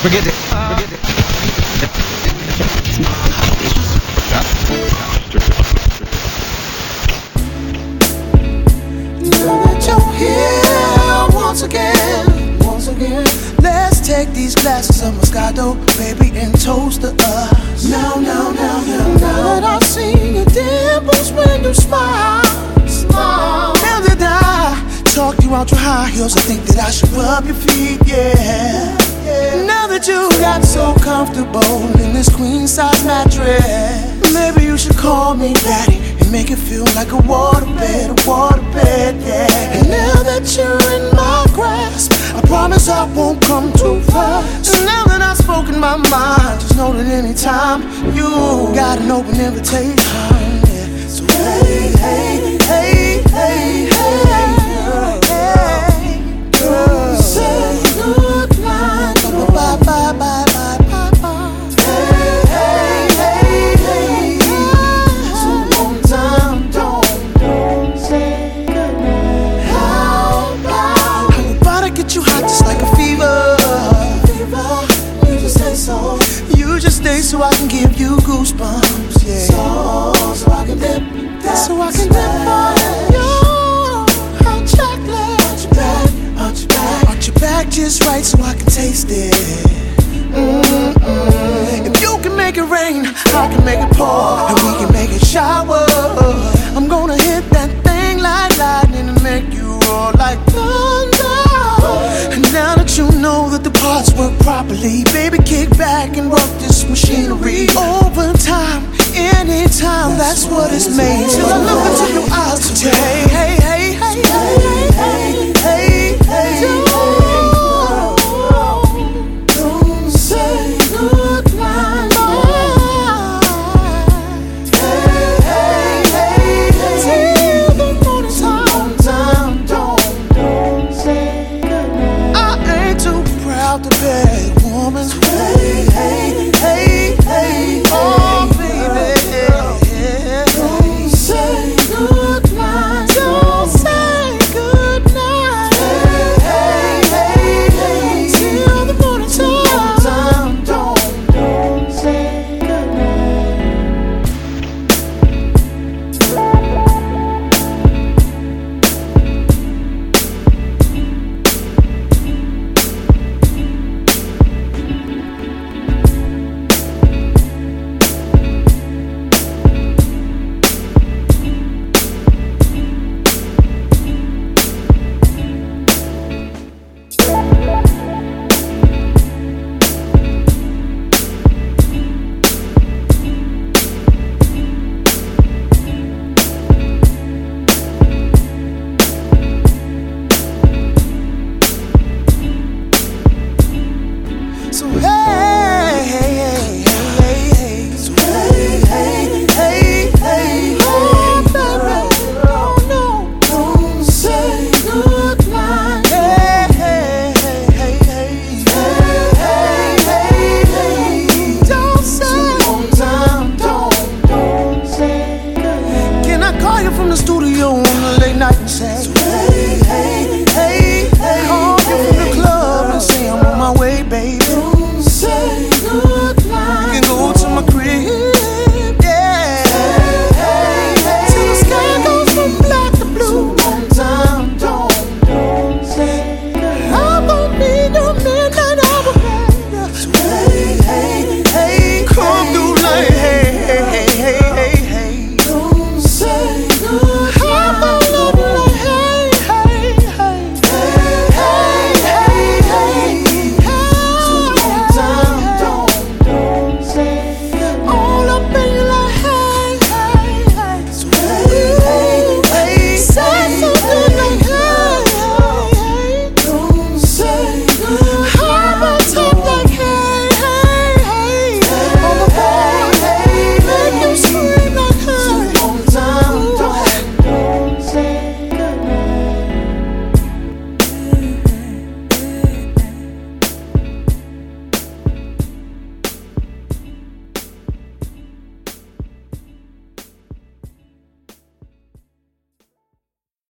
Forget it. Now that you're here once again, let's take these glasses of Moscato, baby, and toast to us. Now that I've seen your dimples when you smile. Now that I talked you out your high heels, I think that I should rub your feet, yeah. Now that you got so comfortable in this queen size mattress, maybe you should call me daddy and make it feel like a waterbed, yeah. And now that you're in my grasp, I promise I won't come too fast. And now that I've spoken my mind, just know that anytime you got an open invitation, yeah. So hey, girl, say good night. Bye, bye, bye, bye, bye, bye. Hey. So one time, don't say goodnight. How about I get you hot just like a fever? You just stay so I can give you goosebumps, yeah. So I can dip on your hot chocolate. Arch your back just right so I can taste it. If you can make it rain, I can make it pour, and we can make it shower. I'm gonna hit that thing like lightning and make you roar like thunder. And now that you know that the parts work properly, baby, kick back and work this machinery. Overtime, anytime, that's what it's made. Till I look into your eyes today. Hey. Don't say goodnight. Till the morning time. Don't say goodnight. I ain't too proud to beg, woman. Hey, oh baby. Don't say goodnight. Don't say goodnight. Hey, till the morning time. Don't say goodnight. So